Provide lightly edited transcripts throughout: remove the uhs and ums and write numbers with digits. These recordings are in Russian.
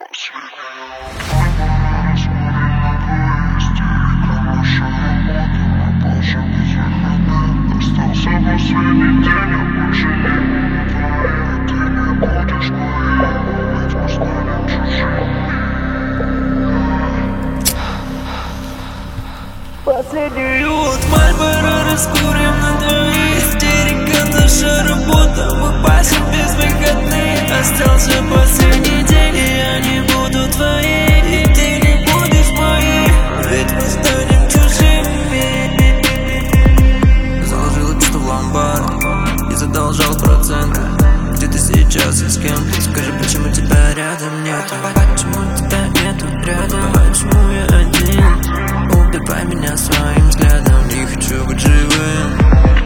Последнюю от Мальборо раскурим на двоих. Истерика наша работа, мы пасем без выходных. Остался последний день, и я не буду твоей, и ты не будешь моей, ведь мы станем чужими. Заложила чувство в ломбард и задолжал проценты. Где ты сейчас и с кем? Скажи, почему тебя рядом нету? Почему тебя нету рядом? Почему я один? Убивай меня своим взглядом, не хочу быть живым.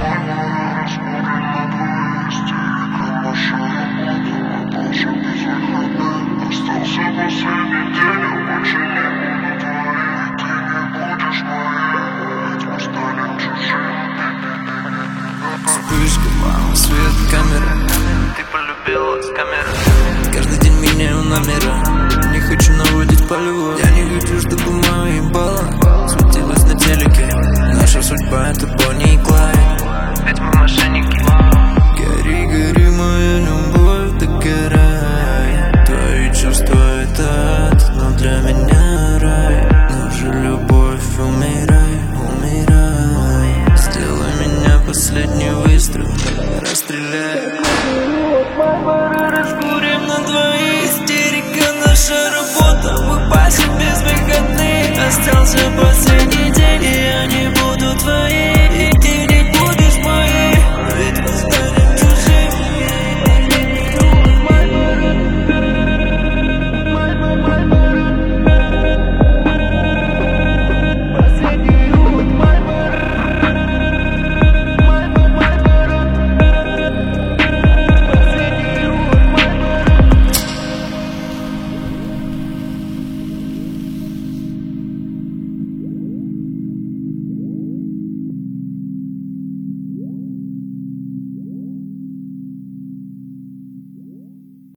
Вспышка, вау, свет, камера. Ты полюбила с камеры. Каждый день меняю номера. Не хочу наводить полюбовь. Я не хочу, чтобы мои баллы светилась на телеке. Наша судьба — это Бонни и Клайд, ведь мы мошенники. Гори, гори, моя любовь, догорай. Твои чувства — это ад, но для меня рай. Наша любовь, умирай, умирай. Сделай меня последний выстрел, расстреляй. Мальборо раскурим на двоих. Истерика наша работа, мы пасем без выходных. Остался